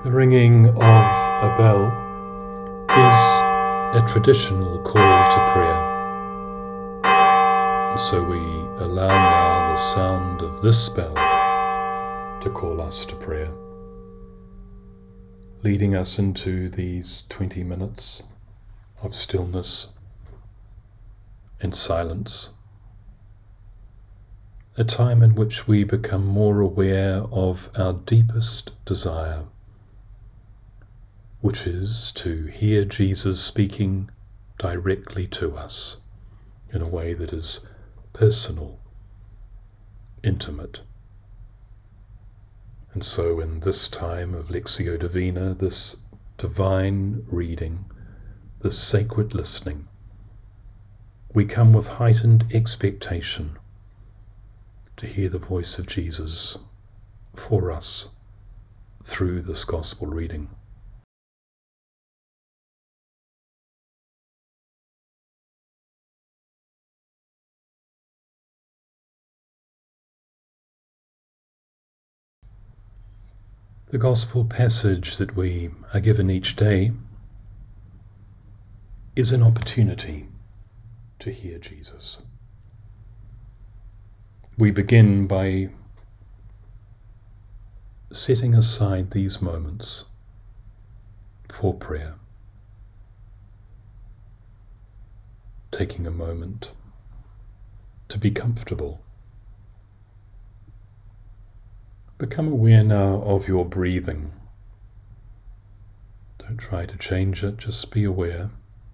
The ringing of a bell is a traditional call to prayer. And so we allow now the sound of this bell to call us to prayer, leading us into these 20 minutes of stillness and silence, a time in which we become more aware of our deepest desire, which is to hear Jesus speaking directly to us in a way that is personal, intimate. And so in this time of Lectio Divina, this divine reading, this sacred listening, we come with heightened expectation to hear the voice of Jesus for us through this gospel reading. The gospel passage that we are given each day is an opportunity to hear Jesus. We begin by setting aside these moments for prayer, taking a moment to be comfortable. Become aware now of your breathing. Don't try to change it, just be aware.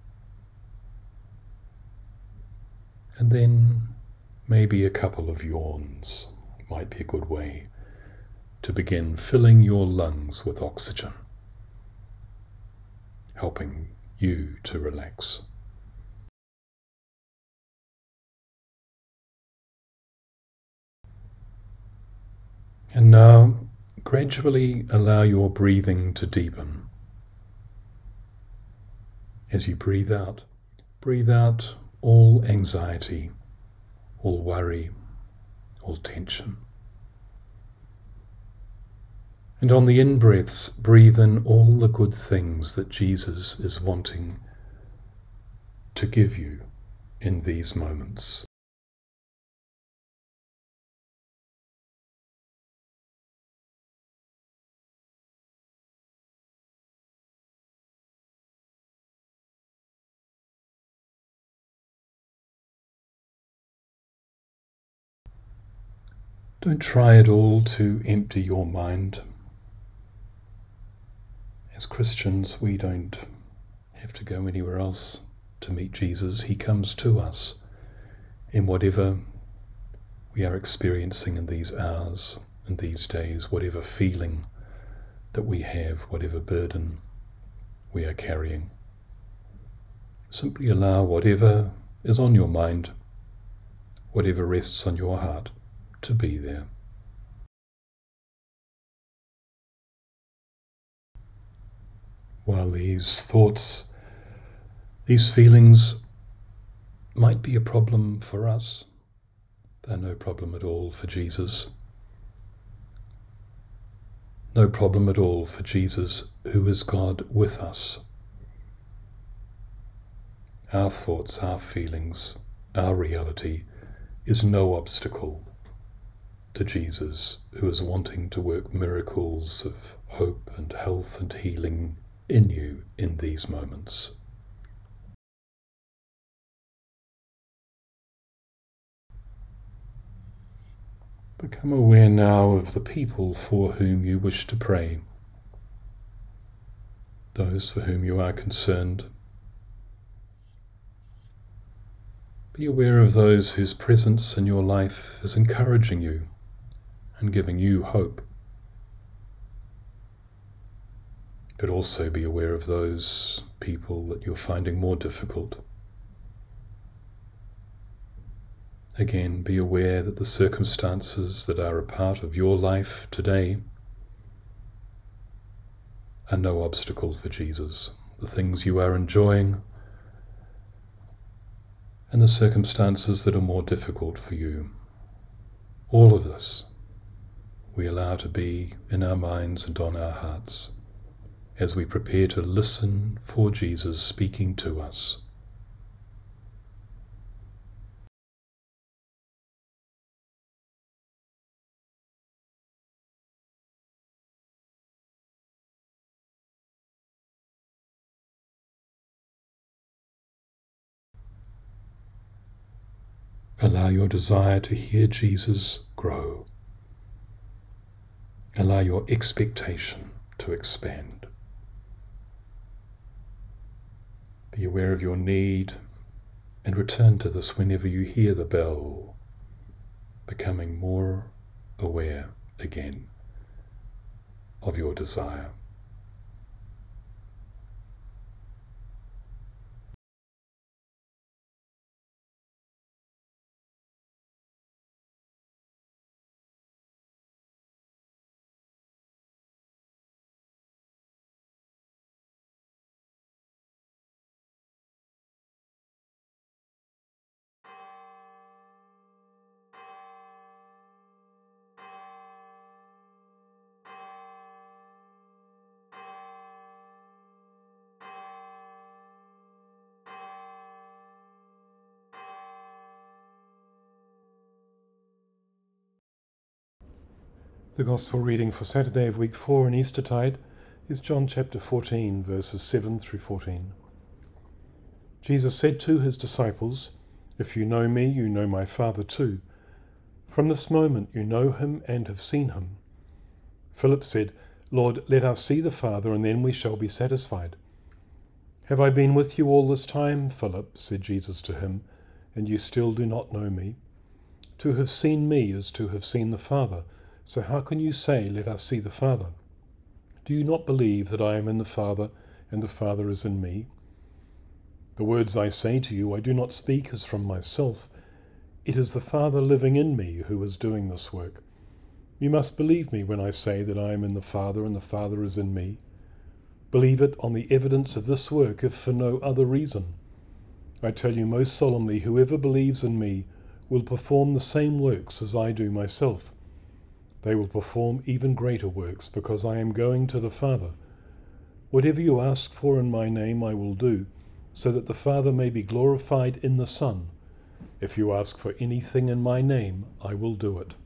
And then maybe a couple of yawns might be a good way to begin filling your lungs with oxygen, helping you to relax. And now, gradually allow your breathing to deepen. As you breathe out all anxiety, all worry, all tension. And on the in-breaths, breathe in all the good things that Jesus is wanting to give you in these moments. Don't try at all to empty your mind. As Christians, we don't have to go anywhere else to meet Jesus. He comes to us in whatever we are experiencing in these hours and these days, whatever feeling that we have, whatever burden we are carrying. Simply allow whatever is on your mind, whatever rests on your heart, to be there. While these thoughts, these feelings might be a problem for us, they're no problem at all for Jesus. No problem at all for Jesus, who is God with us. Our thoughts, our feelings, our reality is no obstacle to Jesus, who is wanting to work miracles of hope and health and healing in you in these moments. Become aware now of the people for whom you wish to pray, those for whom you are concerned. Be aware of those whose presence in your life is encouraging you and giving you hope. But also be aware of those people that you're finding more difficult. Again, be aware that the circumstances that are a part of your life today are no obstacle for Jesus. The things you are enjoying and the circumstances that are more difficult for you. All of this we allow to be in our minds and on our hearts as we prepare to listen for Jesus speaking to us. Allow your desire to hear Jesus grow. Allow your expectation to expand. Be aware of your need and return to this whenever you hear the bell, becoming more aware again of your desire. The Gospel reading for Saturday of week 4 in Eastertide is John chapter 14, verses 7 through 14. Jesus said to his disciples, "If you know me, you know my Father too. From this moment you know him and have seen him." Philip said, "Lord, let us see the Father, and then we shall be satisfied." "Have I been with you all this time, Philip?" said Jesus to him, "and you still do not know me? To have seen me is to have seen the Father. So how can you say, 'Let us see the Father'? Do you not believe that I am in the Father, and the Father is in me? The words I say to you I do not speak as from myself. It is the Father living in me who is doing this work. You must believe me when I say that I am in the Father, and the Father is in me. Believe it on the evidence of this work, if for no other reason. I tell you most solemnly, whoever believes in me will perform the same works as I do myself. They will perform even greater works, because I am going to the Father. Whatever you ask for in my name I will do, so that the Father may be glorified in the Son. If you ask for anything in my name, I will do it."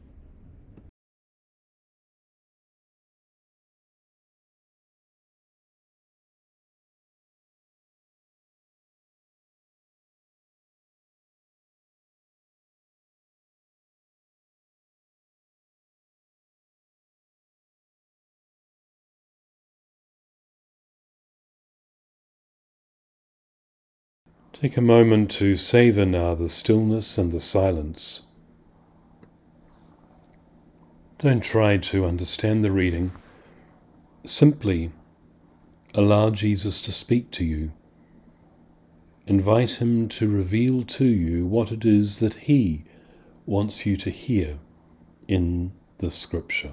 Take a moment to savour now the stillness and the silence. Don't try to understand the reading. Simply allow Jesus to speak to you. Invite him to reveal to you what it is that he wants you to hear in the Scripture.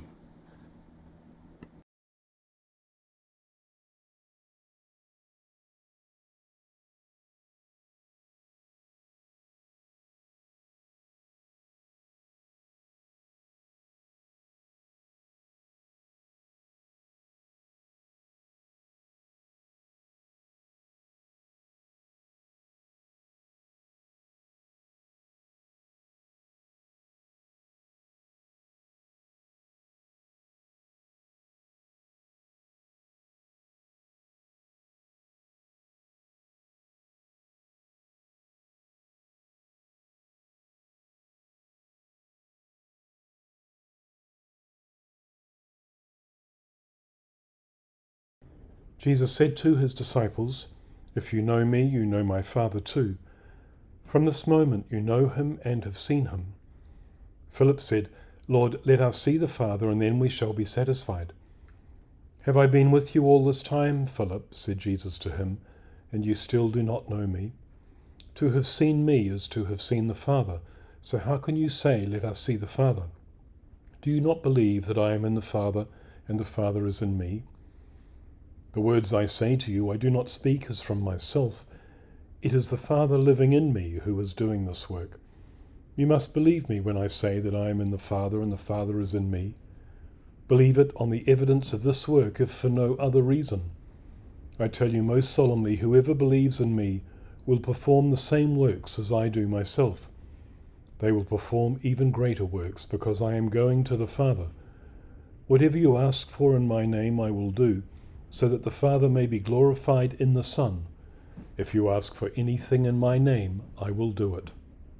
Jesus said to his disciples, "If you know me, you know my Father too. From this moment you know him and have seen him." Philip said, "Lord, let us see the Father, and then we shall be satisfied." "Have I been with you all this time, Philip?" said Jesus to him, "and you still do not know me? To have seen me is to have seen the Father. So how can you say, 'Let us see the Father'? Do you not believe that I am in the Father, and the Father is in me? The words I say to you I do not speak as from myself. It is the Father living in me who is doing this work. You must believe me when I say that I am in the Father, and the Father is in me. Believe it on the evidence of this work, if for no other reason. I tell you most solemnly, whoever believes in me will perform the same works as I do myself. They will perform even greater works, because I am going to the Father. Whatever you ask for in my name I will do, so that the Father may be glorified in the Son. If you ask for anything in my name, I will do it.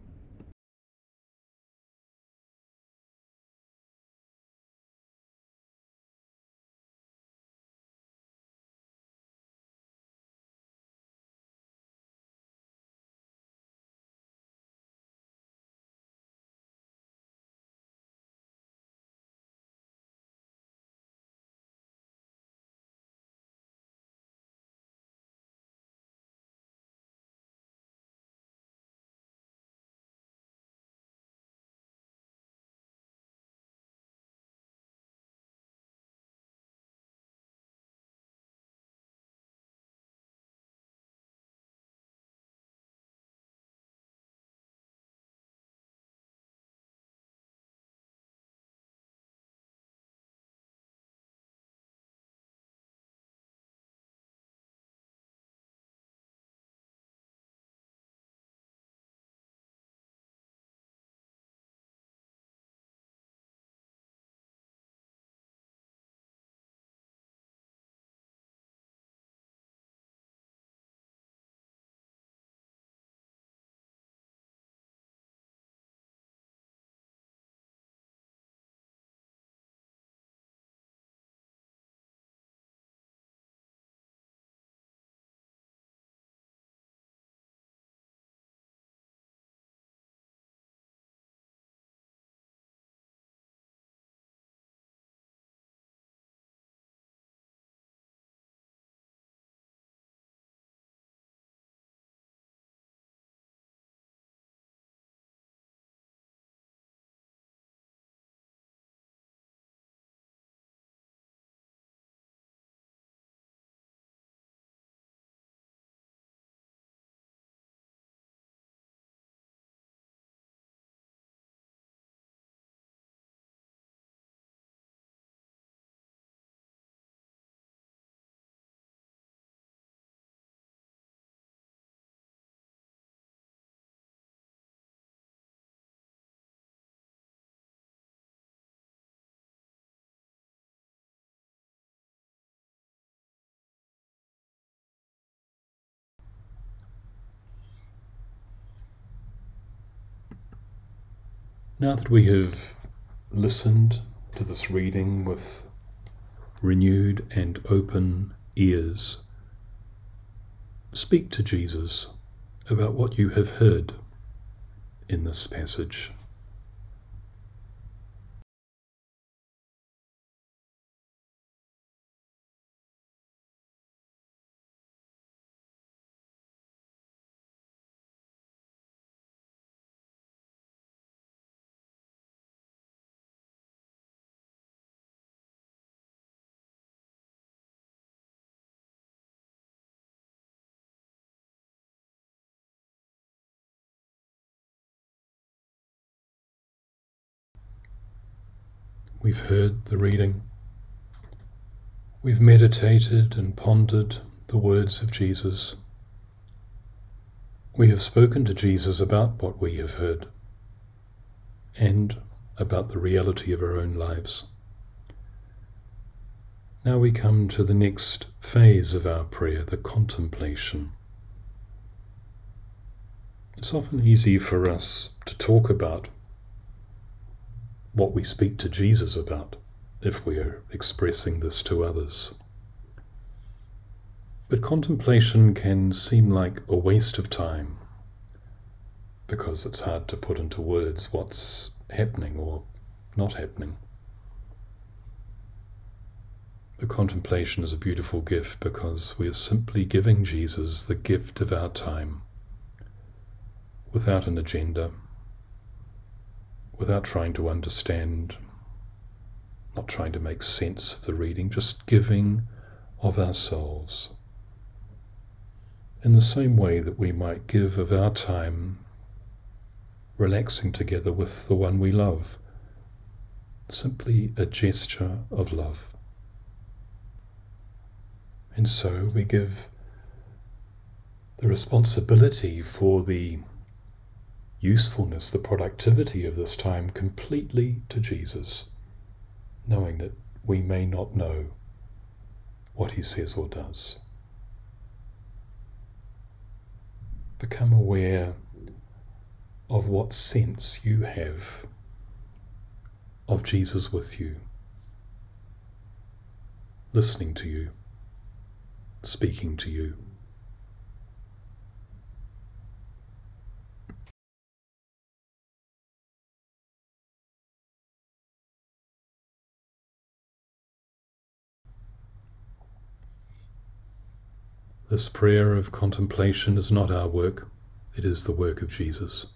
Now that we have listened to this reading with renewed and open ears, speak to Jesus about what you have heard in this passage. We've heard the reading. We've meditated and pondered the words of Jesus. We have spoken to Jesus about what we have heard and about the reality of our own lives. Now we come to the next phase of our prayer, the contemplation. It's often easy for us to talk about what we speak to Jesus about if we are expressing this to others. But contemplation can seem like a waste of time because it's hard to put into words what's happening or not happening. The contemplation is a beautiful gift because we are simply giving Jesus the gift of our time without an agenda, without trying to understand, not trying to make sense of the reading, just giving of ourselves. In the same way that we might give of our time relaxing together with the one we love, simply a gesture of love. And so we give the responsibility for the usefulness, the productivity of this time completely to Jesus, knowing that we may not know what he says or does. Become aware of what sense you have of Jesus with you, listening to you, speaking to you. This prayer of contemplation is not our work, it is the work of Jesus.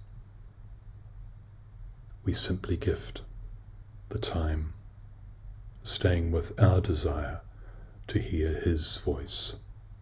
We simply gift the time, staying with our desire to hear his voice.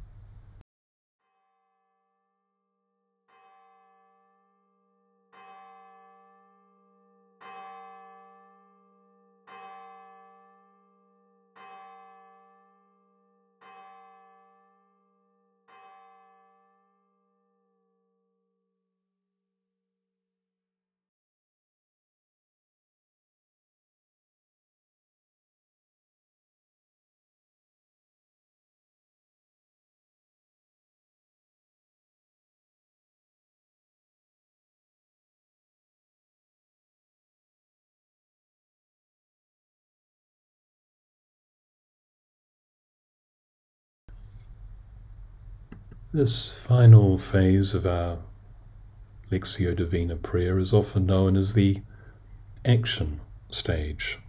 This final phase of our Lectio Divina prayer is often known as the action stage.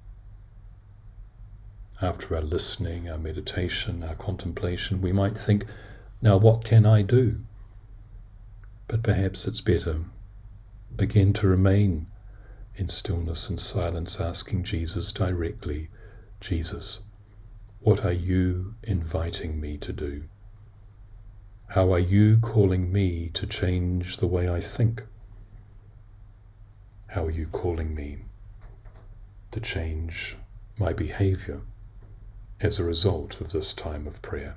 After our listening, our meditation, our contemplation, we might think, now what can I do? But perhaps it's better, again, to remain in stillness and silence, asking Jesus directly, Jesus, what are you inviting me to do? How are you calling me to change the way I think? How are you calling me to change my behavior as a result of this time of prayer?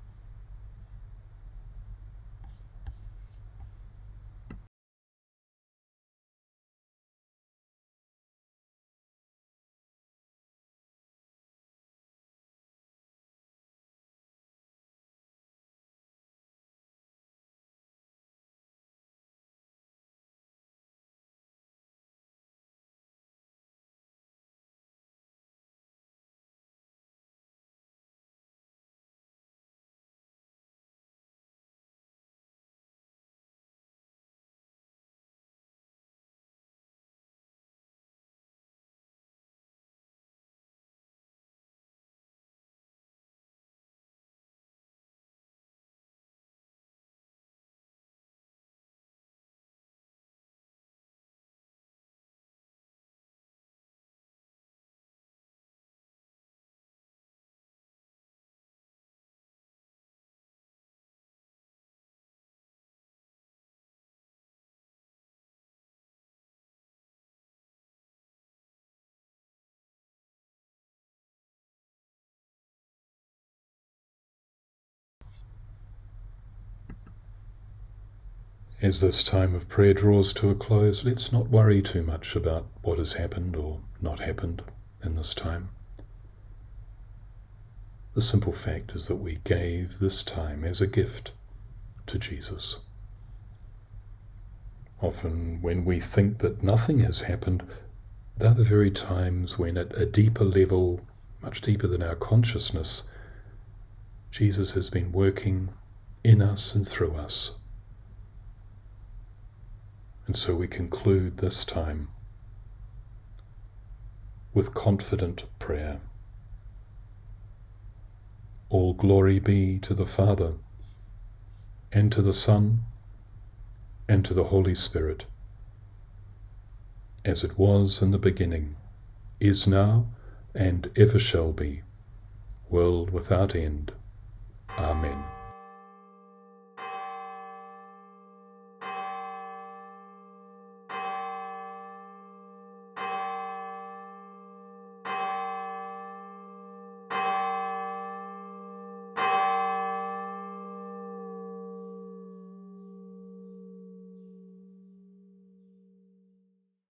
As this time of prayer draws to a close, let's not worry too much about what has happened or not happened in this time. The simple fact is that we gave this time as a gift to Jesus. Often when we think that nothing has happened, they're the very times when at a deeper level, much deeper than our consciousness, Jesus has been working in us and through us. And so we conclude this time with confident prayer. All glory be to the Father, and to the Son, and to the Holy Spirit, as it was in the beginning, is now, and ever shall be, world without end. Amen.